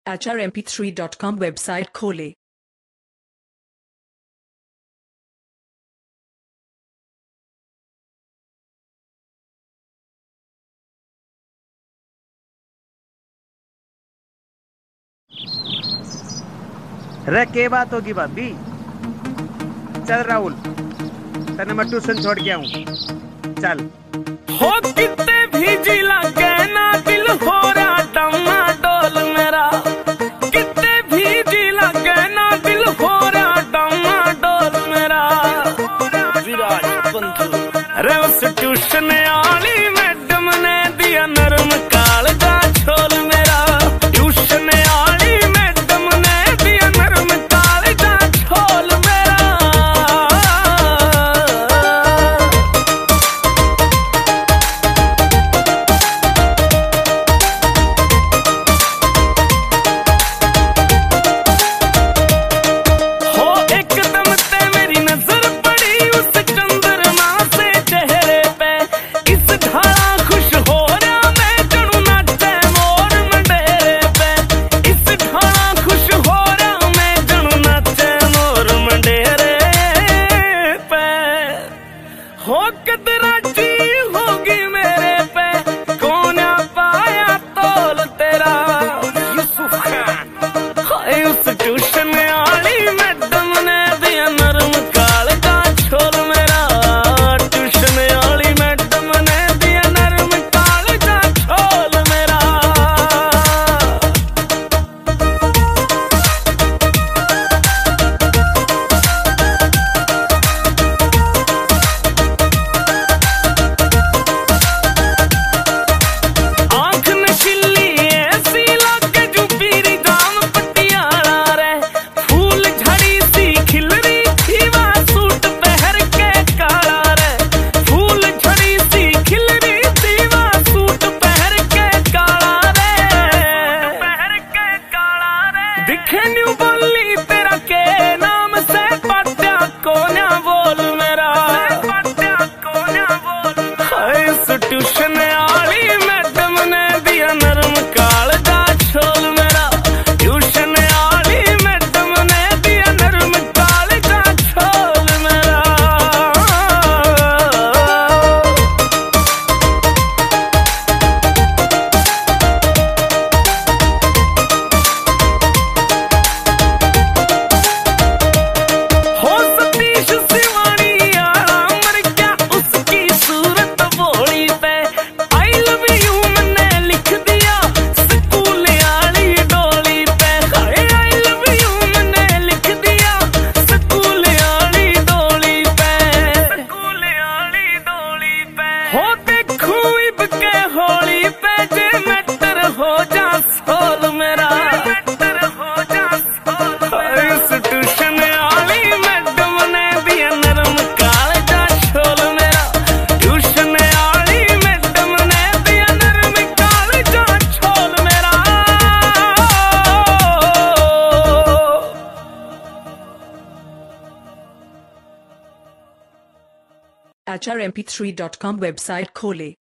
HRMP3.com website खोलें। रे के बात होगी भाभी। चल राहुल, तने मैं ट्यूशन छोड़ के आऊं। चल हो कितने भीजी लगे ना दिल हो रहा डमाडोल मेरा, कितने भीजी लगे ना दिल हो रहा डमाडोल मेरा। विराज बंधु रे उस ट्यूशन आली मैडम ने दिया नरम कालजा छोल मेरा। ट्यूशन आली मैडम ने दिया नरम कालजा छोल मेरा। हो एकदम ते मेरी नजर पड़ी उस चंद्रमा से चेहरे पे। इस ढाला खुश हो रहा मैं जणू नाचे मोर मंडेरे पे। इस ढाला खुश हो रहा मैं जणू नाचे मोर मंडेरे पे। हो कदराची होगी मेरे पे, कौन पाया तोल तेरा। यूसुफ खान हाय उस ट्यूशन आली मैडम ने दिया नरम कालजा छोल मेरा। ट्यूशन आली मैडम ने दिया नरम कालजा छोल मेरा। आंख नशीली ऐसी लागे जो पीरी दाम पटियाला रे। फूल झड़ी सी खिल रही थी वह सूट पहर के काला रे। फूल झड़ी सी खिल रही थी वह सूट पहर के काला रे। पहर के काला रे दिखे न्यू बोली तेरा के नाम से पट्या कोन्या बोल मेरा। पट्या कोन्या बोल हाय उस ट्यूशन आली मैडम ने दिया नरम कालजा छोल मेरा। ट्यूशन आली मैडम ने दिया नरम कालजा छोल मेरा। हो सतीश सिवानी आला मर गया उसकी सूरत बोली पे। आई लव यू मैंने लिख दिया स्कूल आली डोली पे। हाय आई लव यू मैंने लिख दिया स्कूल आली डोली पे। स्कूल आली डोली पे हो देखू इब के होली पे जे मैटर हो जा सोल मेरा। मैटर हो जा सोल मेरा। इस ट्यूशन आली मैडम ने दिया नरम कालजा छोल मेरा। ट्यूशन आली मैडम ने दिया नरम कालजा छोल मेरा। HRMP3.com वेबसाइट खोलें।